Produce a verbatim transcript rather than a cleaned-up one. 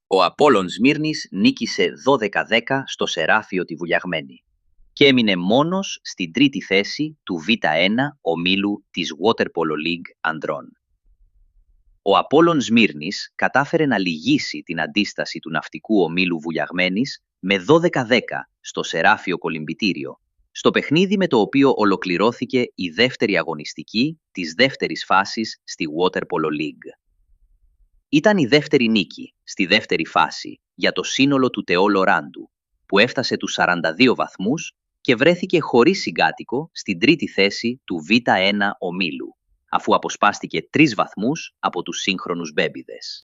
Ο Απόλλων Σμύρνης νίκησε δώδεκα δέκα στο Σεράφιο τη Βουλιαγμένη και έμεινε μόνος στην τρίτη θέση του Β ένα ομίλου της Water Polo League ανδρών. Ο Απόλλων Σμύρνης κατάφερε να λυγίσει την αντίσταση του ναυτικού ομίλου Βουλιαγμένης με δώδεκα δέκα στο Σεράφιο Κολυμπητήριο, στο παιχνίδι με το οποίο ολοκληρώθηκε η δεύτερη αγωνιστική της δεύτερης φάσης στη Water Polo League. Ήταν η δεύτερη νίκη στη δεύτερη φάση για το σύνολο του Τεό Λοράντου, που έφτασε τους σαράντα δύο βαθμούς και βρέθηκε χωρίς συγκάτοικο στην τρίτη θέση του Β ένα ομίλου, αφού αποσπάστηκε τρεις βαθμούς από τους σύγχρονους μπέμπηδες.